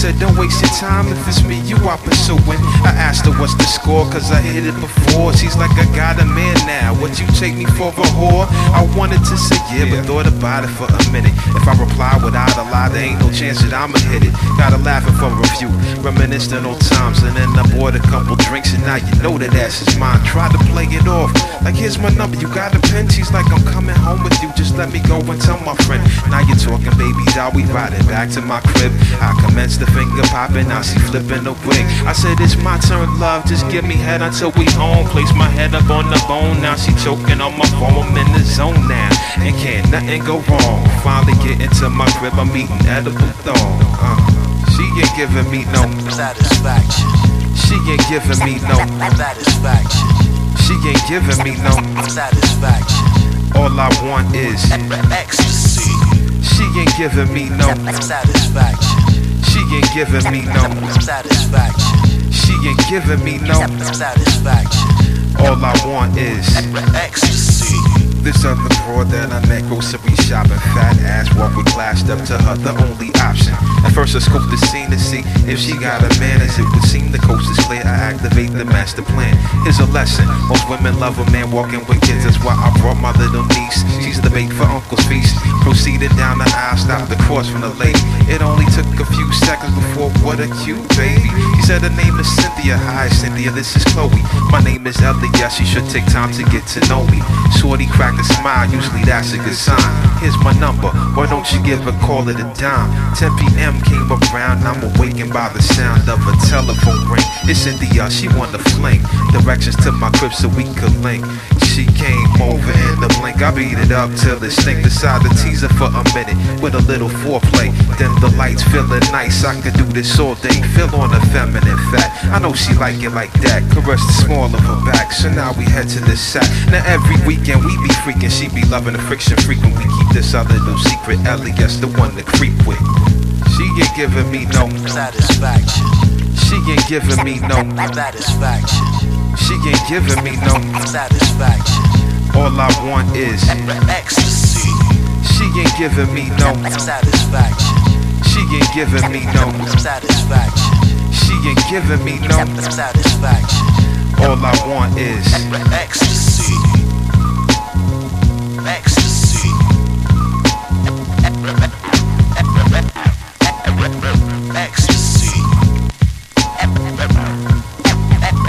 said, don't waste your time, if it's me you are pursuing. I asked her what's the score, cause I hit it before. She's like, I got a man now, what you take me for a whore? I wanted to say yeah, but thought about it for a minute. If I reply without a lie, there ain't no chance that I'ma hit it. Gotta laughing for a few, reminiscing old times. And then I bought a couple drinks and now you know that ass is mine. Tried to play it off, like here's my number, you got a pen? She's like, I'm coming home with you, just let me go and tell my friend. Now you're talking, baby doll, we riding back to my crib. I commenced the finger popping, now she flipping the wig. I said, it's my turn, love, just give me head until we home. Place my head up on the bone, now she choking on my phone. I'm in the zone now, and can't nothing go wrong. Finally get into my crib, I'm eating edible thong. She ain't giving me no satisfaction. She ain't giving me no satisfaction. She ain't giving me no satisfaction. All I want is ecstasy. She ain't giving me no satisfaction. She ain't giving me no satisfaction. She ain't giving me no satisfaction. All I want is ecstasy. This other broad that I met grocery shopping, fat ass walk with glassed up to her, the only option. At first I scoped the scene to see if she got a man. As it would seem the coast is clear, I activate the master plan. Here's a lesson, most women love a man walking with kids. That's why I brought my little niece, she's the bait for Uncle's feast. Proceeded down the aisle, stopped across from the lady. It only took a few seconds before, what a cute baby. She said her name is Cynthia. Hi Cynthia, this is Chloe. My name is Elliot, she should take time to get to know me. Shorty cracked a smile, usually that's a good sign. Here's my number, why don't you give a call at a dime? 10 p.m. came around, I'm awakened by the sound of a telephone ring. It's Cynthia, she wanna fling directions to my crib so we could link. She came over in the blink, I beat it up till it stink. Decided to tease her for a minute with a little foreplay. Then the lights feeling nice, I could do this all day. Feel on the feminine fat, I know she like it like that. Caress the small of her back, so now we head to the sack. Now every weekend we be freaking, she be loving the friction frequent. We keep this our little secret, Elliot's the one to creep with. She ain't giving me no satisfaction. She ain't giving me no satisfaction. She ain't giving me no satisfaction. All I want is ecstasy. She ain't giving me no satisfaction. She ain't giving me no satisfaction. She ain't giving me no satisfaction. All I want is ecstasy.